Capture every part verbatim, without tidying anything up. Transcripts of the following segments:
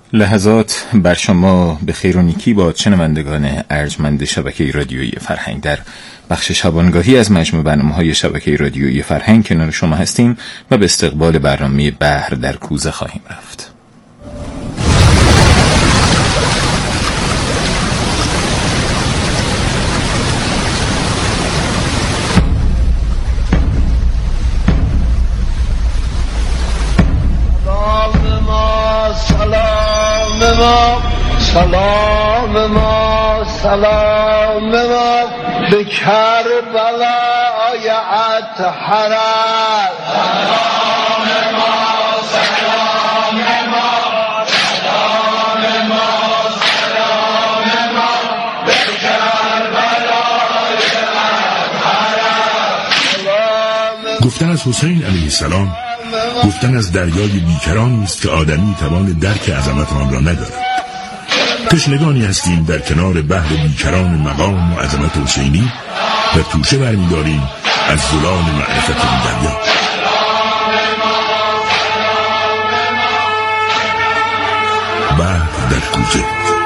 لحظات بر شما به خیر و نیکی باد شنوندگان ارجمند شبکه رادیویی فرهنگ. در بخش شبانگاهی از مجموع برنامه‌های شبکه رادیویی فرهنگ کنار شما هستیم و به استقبال برنامه بحر در کوزه خواهیم رفت. سلام ما سلام ما به کربلای اطهر، سلام ما سلام ما سلام ما سلام ما به کربلای اطهر. گفتن از حسین علیه السلام گفتن از دریای بیکرانی است که آدمی توان درک عظمت آن را ندارد. تشنگانی هستیم در کنار بحر بیکران مقام و عظمت حسینی و توشه برمی‌داریم از زلال معرفت این دریا. بحر در کوزه.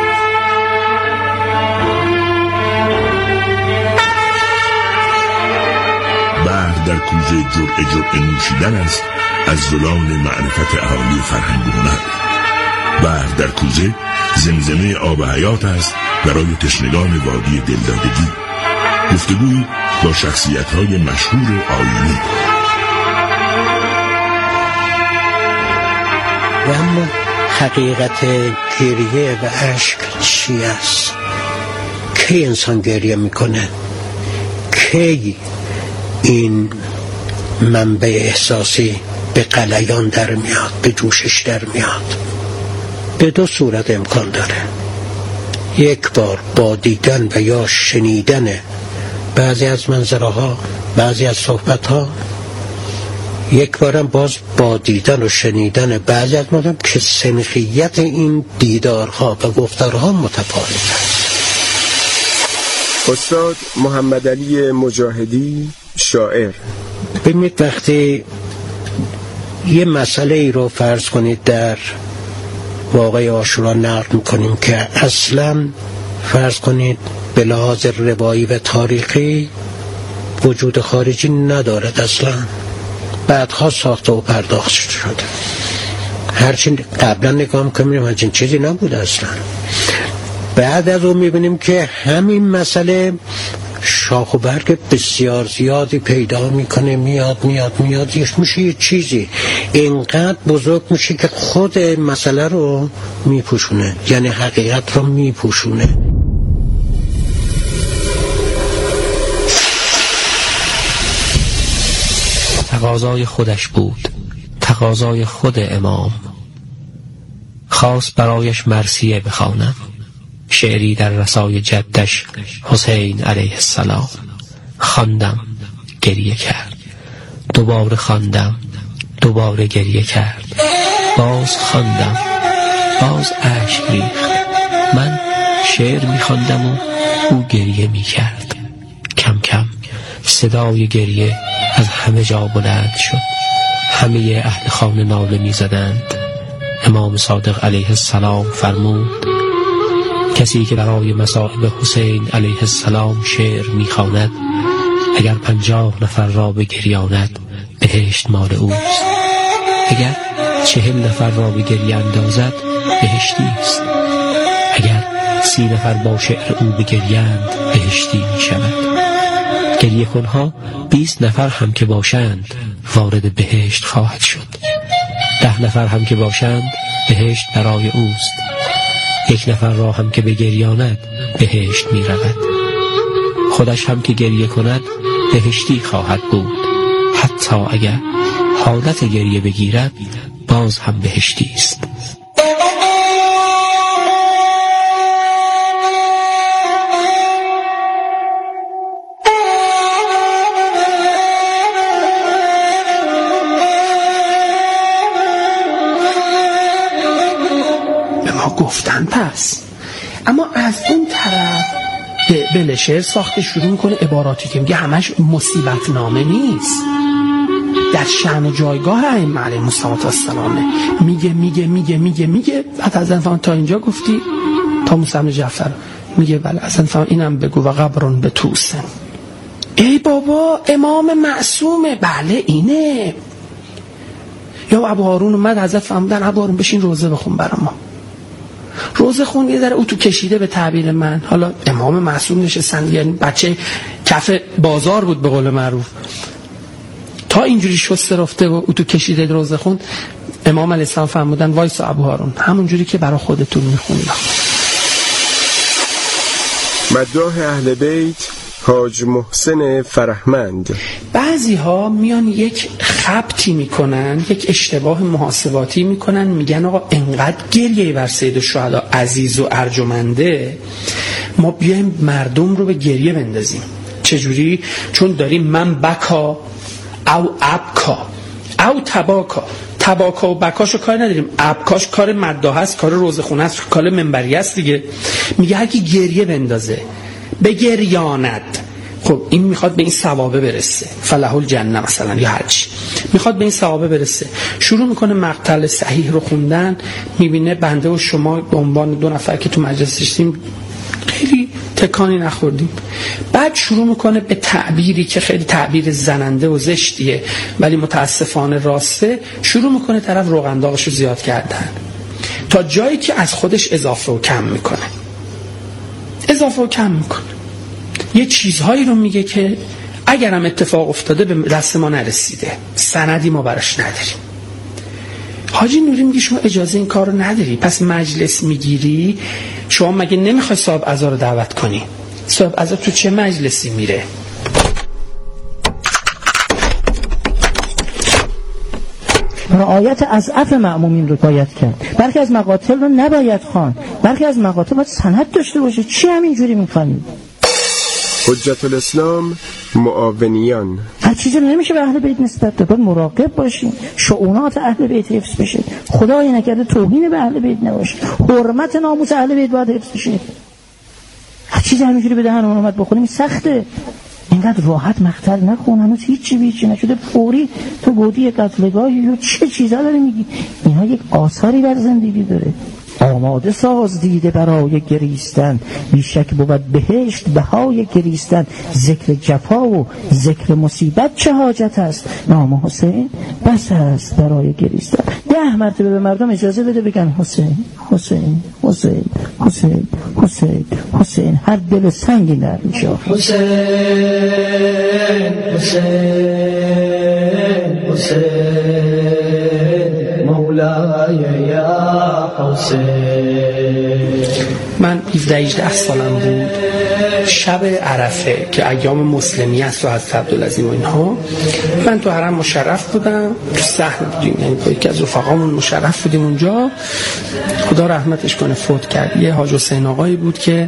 بحر در کوزه جرعه جرعه نوشیدن است از زلال معرفت اهالی فرهنگ و هنر. بحر در کوزه زمزمه آب حیات است برای تشنگان وادی دلدادگی. گفتگویی با شخصیت‌های مشهور آیینی. و اما حقیقت گریه و اشک چی است؟ کی انسان گریه میکنه؟ کی این منبع احساسی به غلیان در میاد، به جوشش در میاد؟ به دو صورت امکان داره. یک بار با دیدن و یا شنیدن بعضی از منظره ها، بعضی از صحبت ها. یک بارم باز با دیدن و شنیدن بعضی از مردم که سنخیت این دیدارها و گفتارها متفاوت است. استاد محمد علی مجاهدی، شاعر. ببینید وقتی یه مسئله ای رو فرض کنید در واقع عاشورا نقل میکنیم که اصلا فرض کنید به لحاظ روایی و تاریخی وجود خارجی ندارد، اصلا بعدها ساخته و پرداخت شده. هرچی قبلا نگاه میکنیم همچین چیزی نبود اصلا. بعد از اون میبینیم که همین مسئله شاخ و برگ بسیار زیادی پیدا میکنه، میاد میاد میاد یش میشه یه چیزی اینقدر بزرگ میشه که خود مسئله رو میپوشونه، یعنی حقیقت رو میپوشونه. تقاضای خودش بود، تقاضای خود امام. خواست برایش مرثیه بخوانم، شعری در رسای جدش حسین علیه السلام. خواندم، گریه کرد. دوباره خواندم، دوباره گریه کرد. باز خواندم، باز اشک ریخت. من شعر می‌خواندم و او گریه می‌کرد. کم کم صدای گریه از همه جا بلند شد. همه اهل خانه ناله می‌زدند. امام صادق علیه السلام فرمود: کسی که برای مصائب حسین علیه السلام شعر می‌خواند، اگر پنجاه نفر را بگریاند بهشت مال اوست، اگر چهل نفر را به گریه اندازد بهشتی است، اگر سی نفر با شعر او بگریند بهشتی می‌شود. گریه کنها بیست نفر هم که باشند وارد بهشت خواهد شد. ده نفر هم که باشند بهشت برای اوست. یک نفر را هم که بگریاند بهشت می رود. خودش هم که گریه کند بهشتی خواهد بود. حتی اگر حالت گریه بگیرد باز هم بهشتی است. گفتن پس، اما از اون طرف بله شعر ساخته شروع میکنه عباراتی که میگه همش مصیبت نامه نیست. در شأن و جایگاه ائمه علیهم السلام میگه میگه میگه میگه میگه بعد از اون تا اینجا گفتی تا موسی بن جعفر میگه بله اصلا فهم اینم بگو و قبرون به توسن. ای بابا امام معصومه، بله اینه. یا ابو هارون اومد حضرت فرمودن ابو هارون بشین روزه بخون برام. روزه خون یه ذره اتو کشیده به تعبیر من، حالا امام معصوم نشستن، یعنی بچه کف بازار بود به قول معروف، تا اینجوری شسته رفته و اتو کشیده روزه خون. امام علیه السلام فرمودن وایسا ابو هارون، همون جوری که برای خودتون میخونید. مداح اهل بیت حاج محسن فرهمند. بعضی ها میان یک خبطی میکنن، یک اشتباه محاسباتی میکنن، میگن آقا انقدر گریه بر سید الشهدا عزیز و ارجمنده، ما بیایم مردم رو به گریه بندازیم. چجوری؟ چون داریم من بکا او ابکا او تباکا، تباکا و بکاشو کار نداریم، ابکاش کار مداح است، کار روزخونه است، کار منبری است دیگه. میگه هر کی گریه بندازه به گریاند، خب این میخواد به این ثوابه برسه، فله الجنه مثلا یا هرچی میخواد به این ثوابه برسه، شروع میکنه مقتل صحیح رو خوندن، میبینه بنده و شما به عنوان دو نفر که تو مجلس نشستیم خیلی تکانی نخوردیم، بعد شروع میکنه به تعبیری که خیلی تعبیر زننده و زشتیه ولی متاسفانه راسته، شروع میکنه طرف روغن داغش رو زیاد کردن تا جایی که از خودش اضافه و کم میکنه، اضافه و کم میکنه، یه چیزهایی رو میگه که اگرم اتفاق افتاده به دست ما نرسیده، سندی ما براش نداریم. حاجی نوری میگه شما اجازه این کار رو نداری، پس مجلس میگیری، شما مگه نمیخوای صاحب عزا رو دعوت کنی؟ صاحب عزا تو چه مجلسی میره؟ رعایت اضعف مأمومین رو باید کرد، برخی از مقاتل رو نباید خوان، برخی از مقاتل باید سند داشته باشه. چی همینجوری میخوانید؟ حجت الاسلام معاونیان. هر چیزی رو نمیشه به اهل بیت نسبت داد، باید مراقب باشیم شؤونات اهل بیت حفظ بشه، خدای نکرده توهین به اهل بیت نباشه، حرمت ناموس اهل بیت باید حفظ بشه. هر چیزی همینجوری به دهن اونمت بخوریم سخته. اینقدر راحت مقتل نخون، هنوز هیچی بیچی نشده، فوری تو گودی قتلگاهی یا چه چیزا داره میگی. اینها یک آثاری بر زندگی داره. آماده ساز دیده برای گریستن، بیشک بود بهشت بهای گریستن، ذکر جفا و ذکر مصیبت چه حاجت است، نام حسین بس است برای گریستن. ده مرتبه به مردم اجازه بده بگن حسین حسین حسین حسین حسین حسین، هر دل سنگی در میشه. حسین حسین حسین مولای یا حسین. من هفده هجده سالم بود، شب عرفه که ایام مسلمی است و حضرت عبدالعظیم و اینها، من تو حرم مشرف بودم، تو صحن بودیم، یعنی با یکی از رفقامون مشرف بودیم اونجا. خدا رحمتش کنه فوت کرد. یه حاج حسین آقایی بود که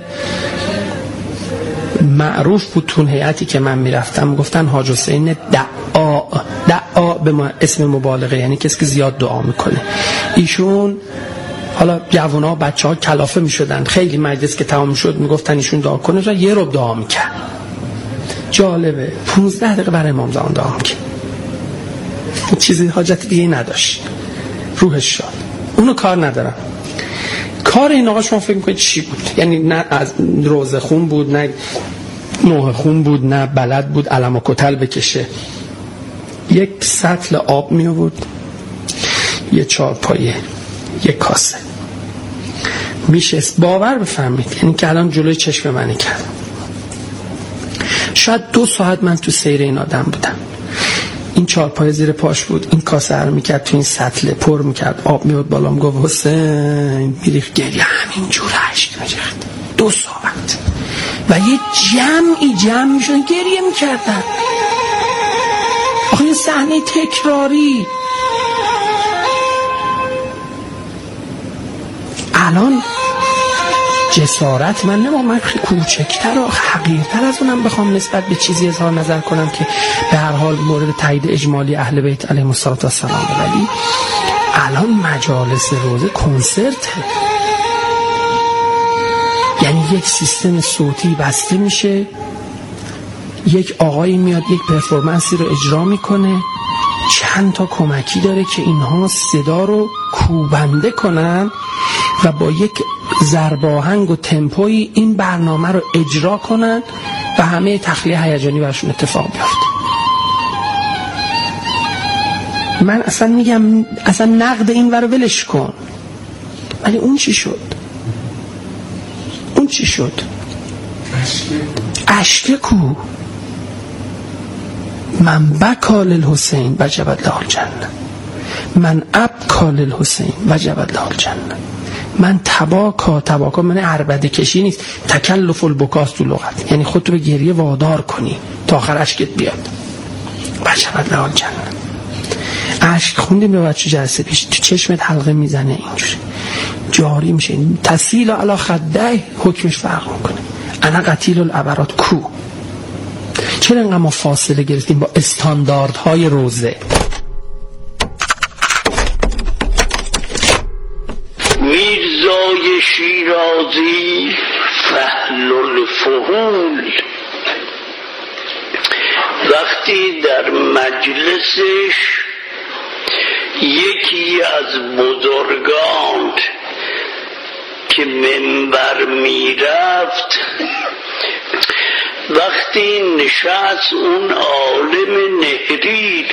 معروف بود تو هیئتی که من میرفتم، گفتن حاج حسین دعا، دعا به ما اسم مبالغه، یعنی کسی که زیاد دعا میکنه. ایشون حالا جوونا و بچه ها کلافه میشدن، خیلی مجلس که تمام شد میگفتن ایشون دعا کنه، یه رب دعا میکرد. جالبه پونزده دقیقه برای امام زمان دعا میکرد، چیزی حاجت دیگه نداشت، روحش شاد. اونو کار ندارم. کار این آقا شما فکر میکنید چی بود؟ یعنی نه از روزه خون بود، نه نوه خون بود، نه بلد بود علم و کتل بکشه. یک سطل آب می آورد، یه چارپایه، یک کاسه، میشست. باور بفرمید یعنی که الان جلوی چشم منی کرد. شاید دو ساعت من تو سیر این آدم بودم. این چارپایه زیر پاش بود، این کاسه رو میکرد تو این سطل پر میکرد، آب میاد بالا، میگفت حسین، میریخت گریه، همین جور عشق میریخت. دو ساعت و یه جمعی جمع میشدن گریه میکردن. آخه این صحنه تکراری. الان جسارت من نمام، من کوچکتر و حقیرتر از اونم بخوام نسبت به چیزی اظهار نظر کنم که به هر حال مورد تایید اجمالی اهل بیت علیهم السلام، ولی الان مجالس روزه کنسرته، یعنی یک سیستم صوتی بسته میشه، یک آقایی میاد یک پرفورمنسی رو اجرا میکنه، چند تا کمکی داره که اینها صدا رو کوبنده کنن و با یک ضرب آهنگ و تمپوی این برنامه رو اجرا کنن و همه تخلیه هیجانی براشون اتفاق بیفته. من اصلا میگم اصلا نقد این ور ولش کن، ولی اون چی شد؟ اون چی شد؟ اشک کو؟ من بکا للحسین وجبت له الجنه، من ابکا للحسین وجبت له الجنه، من تباکا تباکا من عربده کشی نیست، تکلف البکاست تو لغت، یعنی خودت رو به گریه وادار کنی تا آخر اشکت بیاد. وجبت له الجنه. اشک خوندیم به بچه جلسه پیش، تو چشمت حلقه میزنه اینجوری جاری میشه، تسیل علی خده، حکمش فرق میکنه. انا قتیل العبرات کو؟ چرا انقدر ما فاصله گرفتیم با استانداردهای روزه؟ میرزای شیرازی فهل الفهول وقتی در مجلسش یکی از بزرگان که منبر میرفت، وقتی نشست اون عالم نهری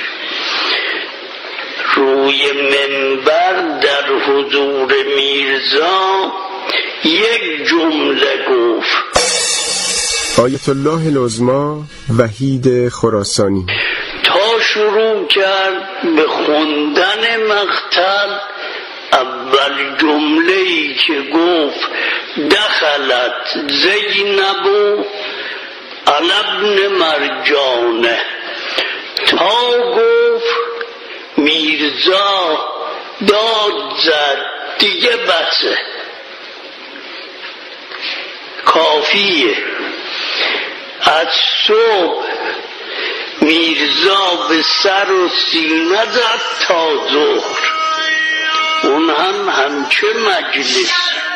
روی منبر در حضور میرزا، یک جمله گفت. آیت الله العظمی وحید خراسانی تا شروع کرد به خوندن مقتل، اول جمله‌ای که گفت دخلت زینب علی ابن مرجانه، تا گفت میرزا داد زد دیگه بسه، کافیه. از صبح میرزا به سر و سینه زد تا ظهر، اون هم همچه مجلس.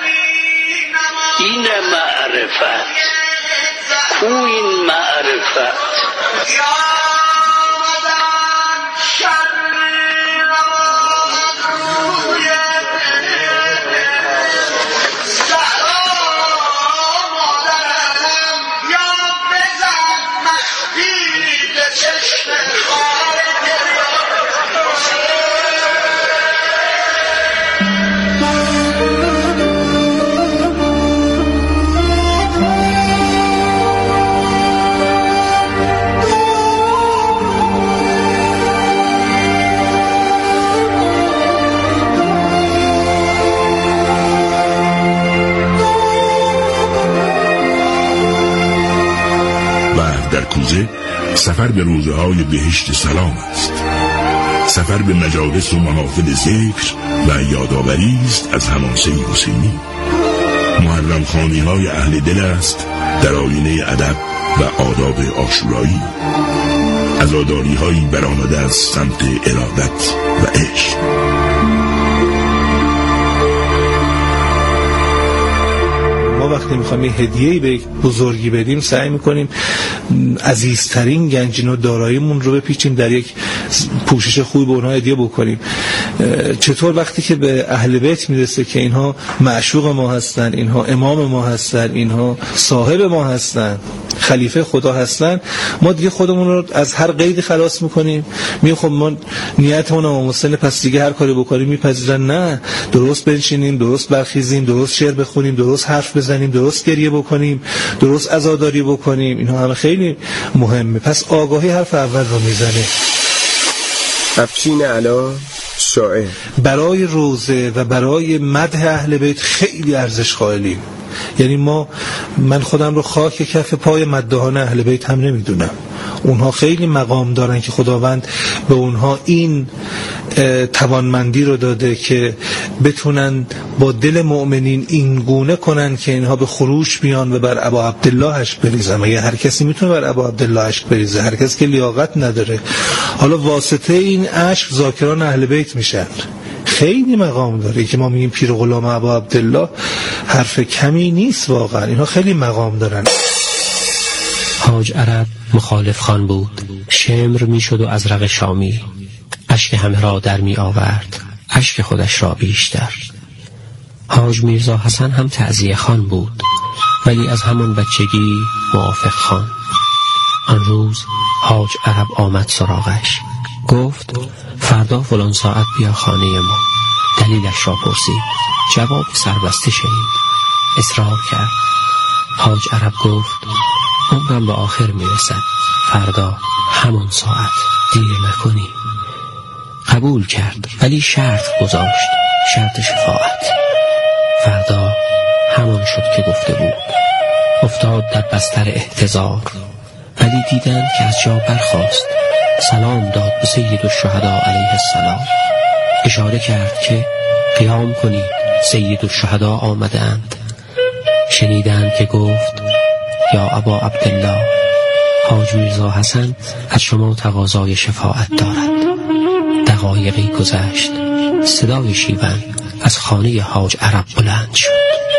این معرفت کو؟ این معرفت سفر به روزه های بهشت سلام است، سفر به مجالس و محافل ذکر و یادآوری است از حماسه حسینی. محرم خانی های اهل دل است در آینه ادب و آداب عاشورایی، عزاداری هایی برآمده از سمت ارادت و عشق. ما وقتی میخوایم یه هدیه‌ای به بزرگی بدیم سعی میکنیم عزیزترین گنجین و داراییمون رو بپیچیم در یک پوشش خوبی به اونها هدیه بکنیم. چطور وقتی که به اهل بیت میرسه که اینها معشوق ما هستن، اینها امام ما هستن، اینها صاحب ما هستن، خلیفه خدا هستن، ما دیگه خودمون رو از هر قیدی خلاص میکنیم. میگیم خب ما نیتمون امام حسین، پس دیگه هر کاری بکنیم میپذیرن. نه، درست بنشینیم، درست برخیزیم، درست شعر بخونیم، درست حرف بزنیم، درست گریه بکنیم، درست عزاداری بکنیم. اینها همه خیلی مهمه. پس آگاهی حرف اول رو میزنه. افشین علا شاعر برای روزه و برای مدح اهل بیت خیلی ارزش قائلیم. یعنی ما من خودم رو خاک کف پای مداحان اهل بیت هم نمیدونم. اونها خیلی مقام دارن که خداوند به اونها این توانمندی رو داده که بتونن با دل مؤمنین این گونه کنن که اینها به خروش بیان و بر ابا عبدالله اشک بریزن. مگه هر کسی میتونه بر ابا عبدالله اشک بریزه؟ هر کسی که لیاقت نداره. حالا واسطه این اشک ذاکران اهل بیت میشن. خیلی مقام داره که ما میگیم پیر غلام ابا عبدالله، حرف کمی نیست واقعا. اینها خیلی مقام دارن. حاج عرب مخالف خان بود، شمر میشد و ازرق شامی. اشک همه را در می آورد، اشک خودش را بیشتر. حاج میرزا حسن هم تعزیه خان بود، ولی از همون بچگی موافق خان. آن روز حاج عرب آمد سراغش، گفت فردا فلان ساعت بیا خانه ما. دلیلش را پرسید، جواب سربسته شنید. اصرار کرد. حاج عرب گفت عمرم به آخر میرسد، فردا همون ساعت، دیر نکنی. قبول کرد، ولی شرط گذاشت، شرط شفاعت. فردا همون شد که گفته بود. افتاد در بستر احتضار، ولی دیدند که از جا برخاست، سلام داد به سید الشهدا علیه السلام. اشاره کرد که قیام کنید، سید الشهدا آمدند. شنیدند که گفت یا ابا عبدالله، حاج میرزا حسن از شما تقاضای شفاعت دارد. دقایقی گذشت، صدای شیون از خانه حاج عرب بلند شد.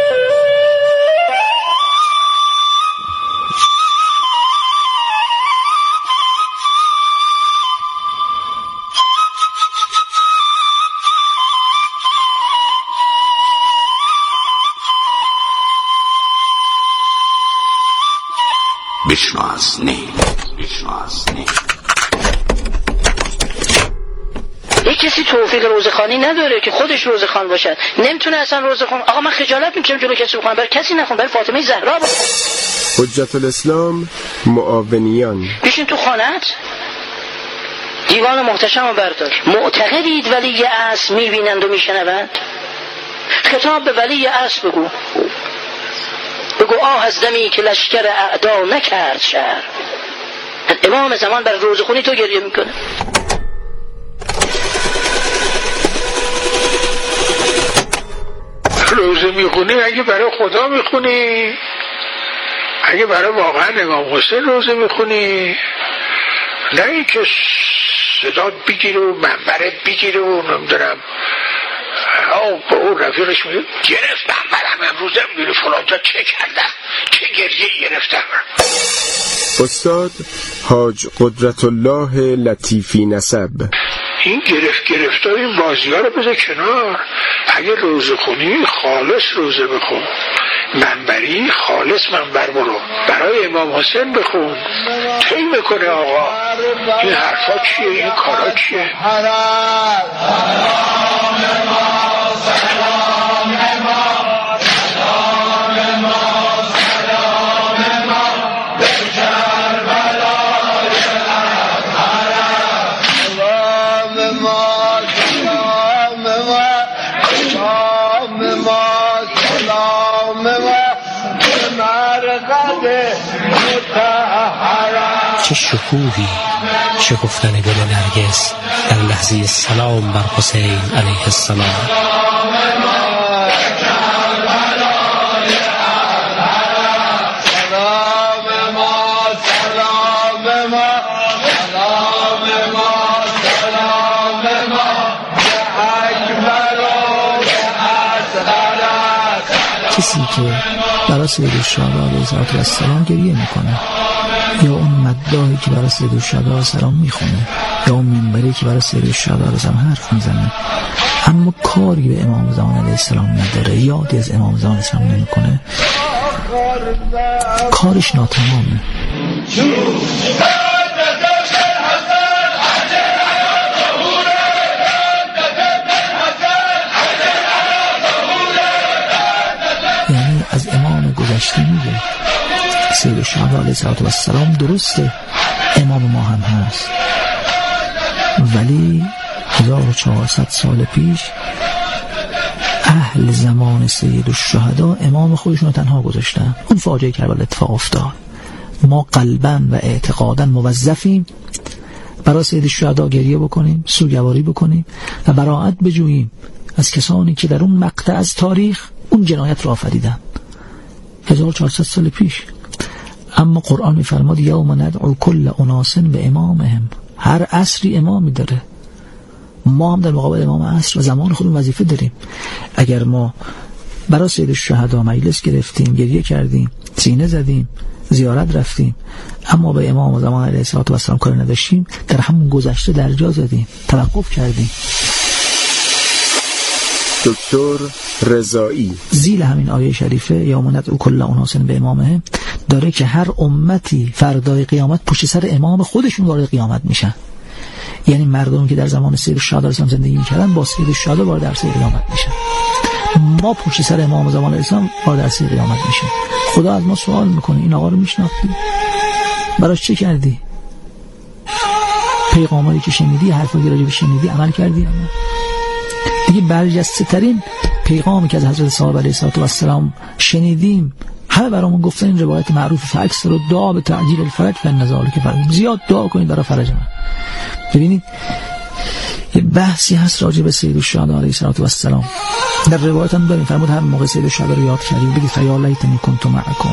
بشناس نه بشناس نه یک کسی توفیق روزخوانی نداره که خودش روزخوان باشد، نمیتونه اصلا روزخوان. آقا من خجالت میکشم جلوی کسی بخونم، برای کسی نخونم، برای فاطمه زهرا بخونم. حجت الاسلام معاونیان. بشین تو خانت، دیوان محتشم رو بردار. معتقدید ولی اصل میبینند و میشنوند؟ خطاب به ولی اصل بگو، بگو آه از دمی که لشکر اعدا نکرد شهر. امام زمان بر روزخونی تو گریه میکنه. روزه میخونی اگه برای خدا میخونی، اگه برای واقعا امام حسین روزه میخونی، نه این که صدات بگیره و منبرت بگیره و نمیدونم او به اون رفیقش میگه گرفتم برم امروزه میگه فلان جا چه کردم، چه گریه گرفتم. استاد حاج قدرت الله لطیفی نسب. این گرفت گرفت این بازی ها رو بذار کنار. اگه روزه خونی خالص روزه بخون، منبری خالص منبر برو، برای امام حسین بخون. طی میکنه آقا این حرفا چیه، این کارا چیه؟ چه شکوهی، چه گفتن گل نرگس در لحظه سلام بر حسین علیه السلام. کسی که برای سید الشهدا علیه السلام گریه میکنه، یا اون مداحی که برای سید الشهدا سلام میخونه، یا اون منبری که برای سید الشهدا سلام حرف میزنه، اما کاری به امام زمان علیه السلام نداره، یادی از امام زمان علیه السلام نمیکنه، کارش ناتمامه. یعنی از امام گذشته میگه سید الشهدا علیه السلام درسته امام ما هم هست، ولی هزار و چهارصد سال پیش اهل زمان سید الشهدا امام خودشون رو تنها گذاشتن. اون فاجعه کربلا اتفاق افتاد. ما قلباً و اعتقاداً موظفیم برای سید الشهدا گریه بکنیم، سوگواری بکنیم و براءت بجوییم از کسانی که در اون مقطع از تاریخ اون جنایت را آفریدن هزار و چهارصد سال پیش. اما قرآن می‌فرماد یوم ندعو کل اناس به امامهم. هر عصری امامی داره. ما هم در مقابل امام عصر و زمان خودمون وظیفه داریم. اگر ما برای سید الشهدا مجلس گرفتیم، گریه کردیم، سینه زدیم، زیارت رفتیم، اما به امام زمان علیه السلام کار نداشتیم، در همون گذشته در جا زدیم، توقف کردیم. دکتر رضایی زیل همین آیه شریفه یا منت او کل اناس به امامه داره که هر امتی فردای قیامت پشت سر امام خودشون وارد قیامت میشن. یعنی مردمی که در زمان سید الشهدا زندگی میکردن با سید الشهدا وارد عرصه قیامت میشن. ما پشت سر امام زمان اسلام وارد عرصه قیامت میشیم. خدا از ما سوال میکنه این آقا رو میشناختی؟ براش چه کردی؟ پیغامایی که شنیدی، حرفایی که راجع به شنیدی عمل کردی؟ اما دیگه برجسته ترین پیغامی که از حضرت صاحب علیه السلام شنیدیم همه برامون گفتن این روایت معروف فاکثر و دعا به تعجیل الفرج فالنزال که فرمود زیاد دعا کنید برای فرج من. ببینید یه بحثی هست راجع به سید الشهدا علیه السلام. در روایت هم داریم فرمود هر موقع سید الشهدا رو یاد کردید بگید فیا لیتنی کنت معکم،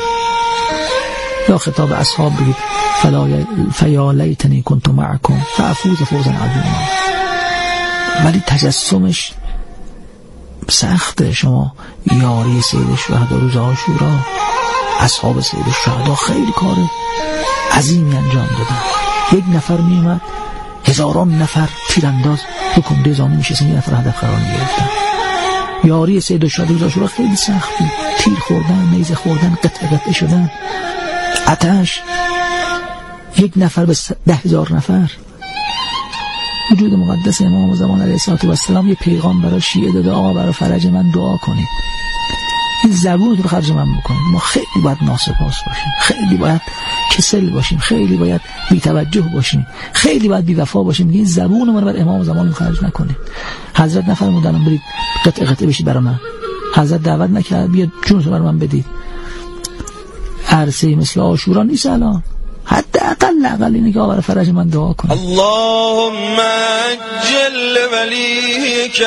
یا خطاب اصحاب بگید فیا لیتنی کنت معکم فافوز فوزا عظیما. ولی تجسمش سخته. شما یاری سید الشهدا روز عاشورا، اصحاب سید الشهدا خیلی کار عظیمی انجام دادن. یک نفر می اومد هزاران نفر تیرانداز تو کنده زانو میشستن، یک نفر هدف قرار می گرفتن. یاری سید الشهدا روز عاشورا خیلی سخت بود. تیر خوردن، نیزه خوردن، قطع قطع شدن، آتش. یک نفر به ده هزار نفر. وجود مقدس امام زمان علیه السلام یه پیغام برای شیعه داده آقا برای فرج من دعا کنید. این زبون رو خرج من بکنید. ما خیلی باید ناسپاس باشیم، خیلی باید کسل باشیم، خیلی باید بی توجه باشیم، خیلی باید بی وفا باشیم. این زبون رو بر امام زمان خرج نکنید. حضرت نفرمودن برید قطع قطع بشید برای من. حضرت دعوت نکرد بیا جونتون برای من بدید. عرصه مثل عاشورا نیست الان. حتی اقل اقل اینه که برای فرج من دعا کنه. اللهم اجل ولیک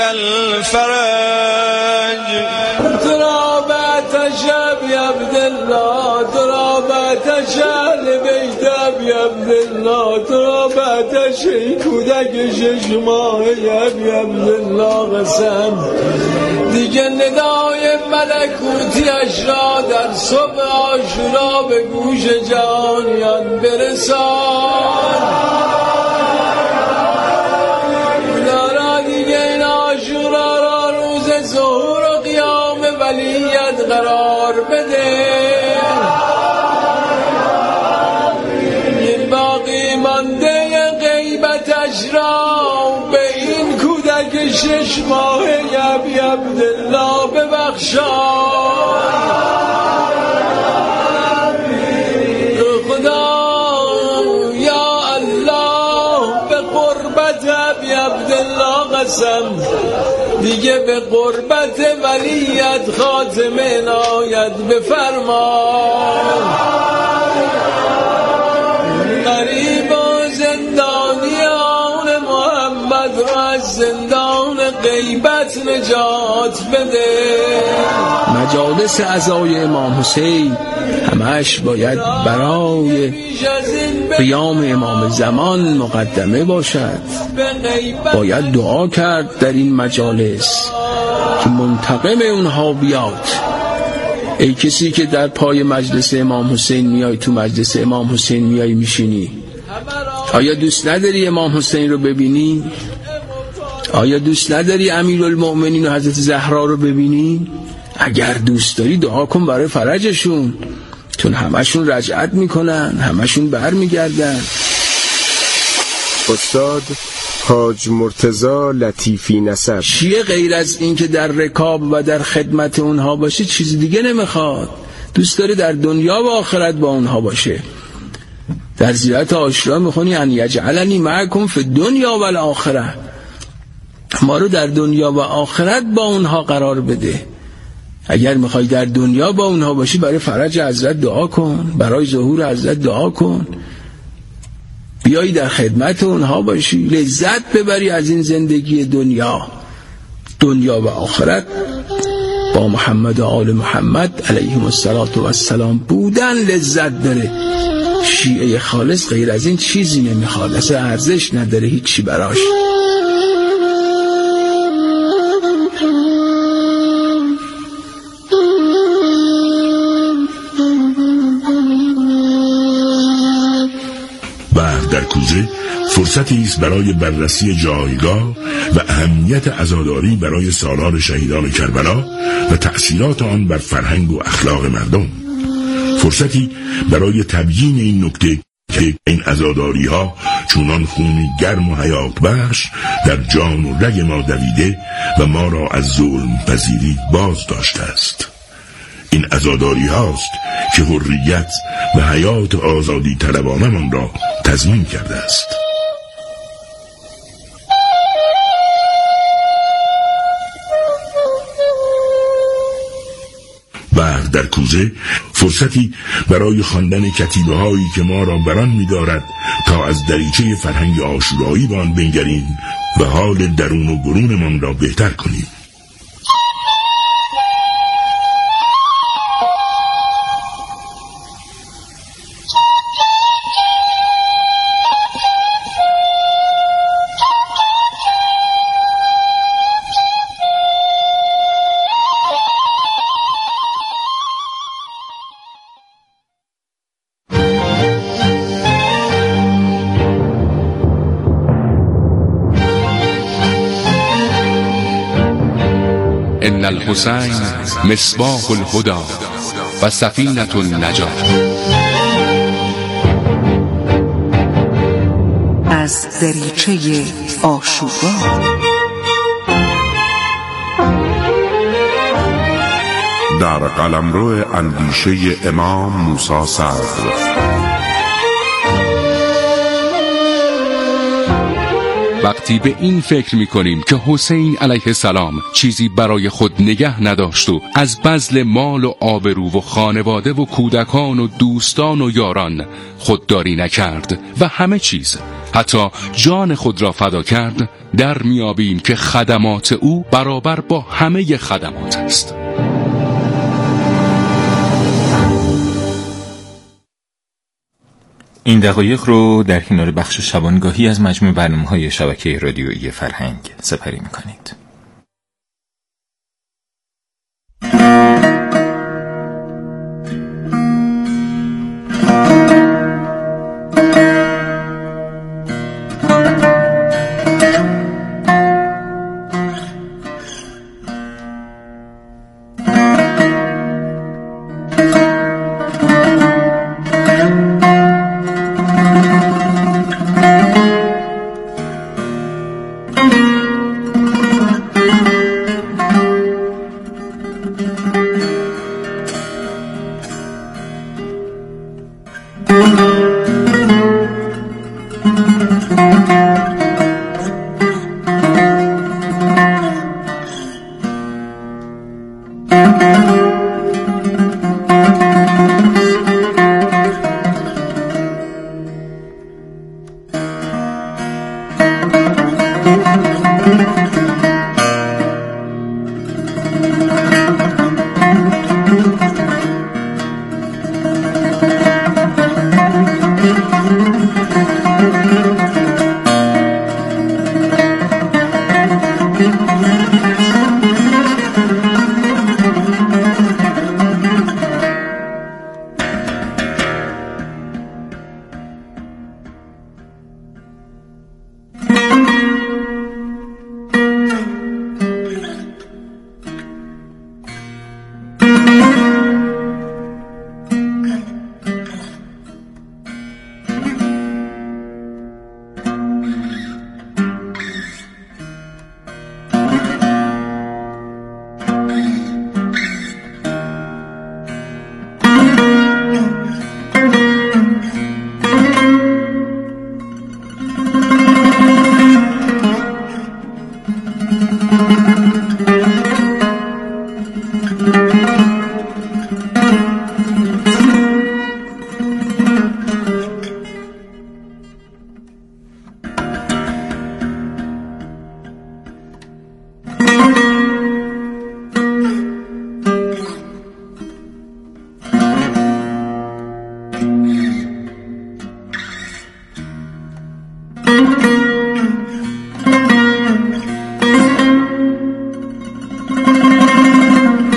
الفرج ترابت شب یا عبدالله ترابت شهر بیتب یا عبدالله ترابت شی کودک شش ماه یا عبدالله قسم دیگه ندای ملکوتیش را در صبح عاشورا به گوش جهانیان برسان. دارا دیگه این عاشورا را روز ظهور و قیام ولیت قرار بده. این باقی مانده غیبتش را به این کودک شش ماه یبی عبدالله ببخشان. دیگه به قربت ولیت خاتمه ناید بفرمان. غریب و زندانیان محمد را از زندان غیبت نجات بده. مجالس عزای امام حسین همش باید برای قیام امام زمان مقدمه باشد. باید دعا کرد در این مجالس که منتقم اونها بیاد. ای کسی که در پای مجلس امام حسین میای، تو مجلس امام حسین میای میشینی، آیا دوست نداری امام حسین رو ببینی؟ آیا دوست نداری امیرالمؤمنین و حضرت زهرا رو ببینی؟ اگر دوست داری دعا کن برای فرجشون، چون همشون رجعت میکنن، همشون بر میگردن. استاد حاج مرتضی لطیفی نسب شیعه غیر از این که در رکاب و در خدمت اونها باشه چیز دیگه نمیخواد. دوست داره در دنیا و آخرت با اونها باشه. در زیارت عاشورا میخونی ان یجعلنی معکم فی الدنیا و الاخره، ما رو در دنیا و آخرت با اونها قرار بده. اگر میخوای در دنیا با اونها باشی برای فرج حضرت دعا کن، برای ظهور حضرت دعا کن، بیایی در خدمت اونها باشی، لذت ببری از این زندگی دنیا. دنیا و آخرت با محمد و آل محمد علیهم السلام بودن لذت داره. شیعه خالص غیر از این چیزی نمیخواد، اصلا ارزش نداره هیچی براش. در کوزه فرصتی است برای بررسی جایگاه و اهمیت عزاداری برای سالار شهیدان کربلا و تأثیرات آن بر فرهنگ و اخلاق مردم. فرصتی برای تبیین این نکته که این عزاداری ها چونان خونی گرم و حیات بخش در جان و رگ ما دویده و ما را از ظلم پذیری باز داشته است. این عزاداری هاست که حریت و حیات آزادی طلبانمان را تضمین کرده است. بحر در کوزه فرصتی برای خواندن کتیبه هایی که ما را بران می دارد تا از دریچه فرهنگ عاشورایی به آن بنگریم و حال درون و برونمان را بهتر کنیم. ان الحسین مصباح الهدى و سفینة النجات. از دریچه عاشورا در قلمرو اندیشه امام موسی صدر. وقتی به این فکر می‌کنیم که حسین علیه السلام چیزی برای خود نگه نداشت و از بذل مال و آبرو و خانواده و کودکان و دوستان و یاران خودداری نکرد و همه چیز حتی جان خود را فدا کرد، در میابیم که خدمات او برابر با همه خدمات است. این دقایق رو در کنار بخش شبانگاهی از مجموع برنامه‌های شبکه رادیویی فرهنگ سپری می‌کنید.